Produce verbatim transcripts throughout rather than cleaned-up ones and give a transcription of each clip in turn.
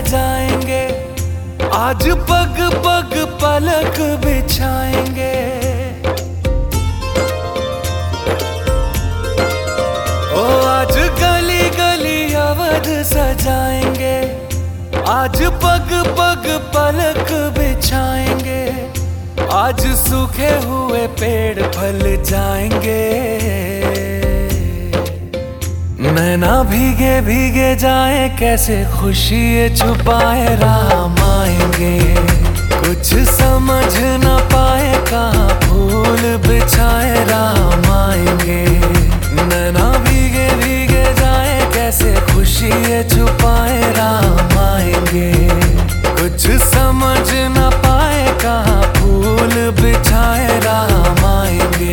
सजाएंगे, आज पग पग पलक बिछाएंगे। ओ आज गली गली अवध सजाएंगे, आज पग पग पलक बिछाएंगे। आज सूखे हुए पेड़ फल जाएंगे, नैना भीगे भीगे जाए कैसे खुशी छुपाए राम आएंगे। कुछ समझ न पाए कहाँ फूल बिछाए राम आएंगे। नैना भीगे भीगे जाए कैसे खुशी छुपाए राम आएंगे। कुछ समझ न पाए कहाँ फूल बिछाए राम आएंगे।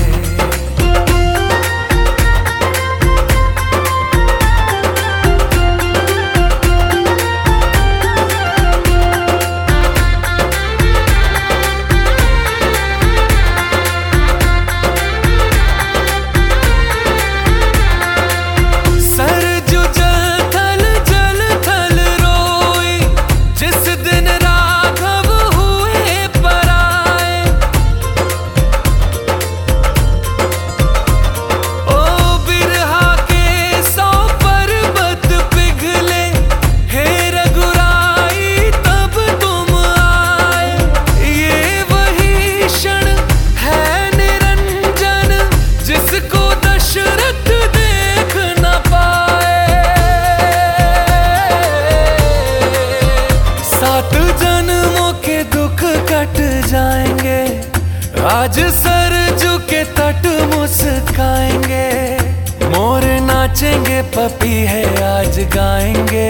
आज सरजू के तट मुस्काएंगे, मोर नाचेंगे पपी है आज गाएंगे।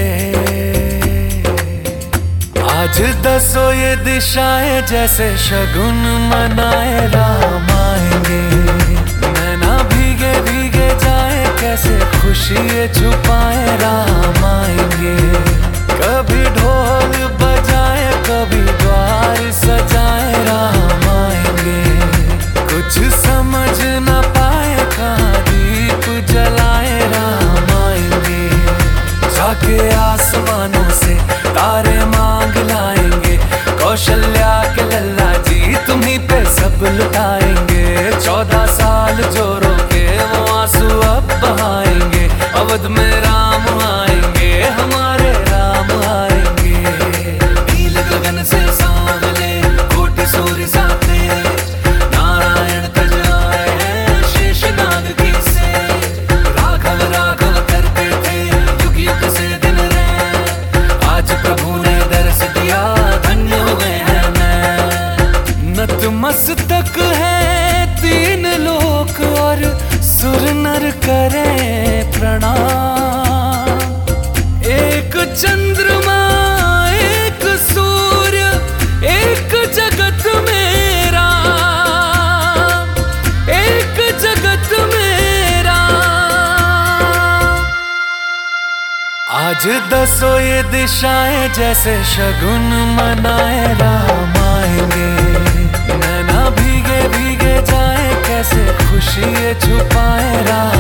आज दसो ये दिशाएं जैसे शगुन मनाए राम आएंगे। नैना भीगे भीगे जाए कैसे खुशी छुपाए राम आएंगे। कभी ढोल बजाए कभी द्वार सजाए राम आएंगे। कुछ समझ न पाए कहाँ दीप जलाए राम आएंगे। जाके आसमानों से तारे मांग लाएंगे, कौशल्या के लल्ला जी तुम्हीं पे सब लुटाएंगे। चौदह साल जो रोके वो आंसू अब बहाएंगे। अवध में राम आएंगे, हमारे राम आएंगे। नील गगन से सांवले कोटि सूर्य सा तेज, नारायण तज आए हैं शेषनाग की सेज। राघव राघव करते थे युग युग से दिन रैन, आज प्रभु ने दर्श दिया धन्य हो गए हैं मैं। नतमस्तक है तीन लोक और सुर नर करें प्रणाम। एक चंद्रमा एक सूर्य एक जगत में राम, एक जगत में राम। आज दसो ये दिशाएं जैसे शगुन मनाए राम आएंगे। नैना भीगे भीगे जाए कैसे खुशी छुपाए राम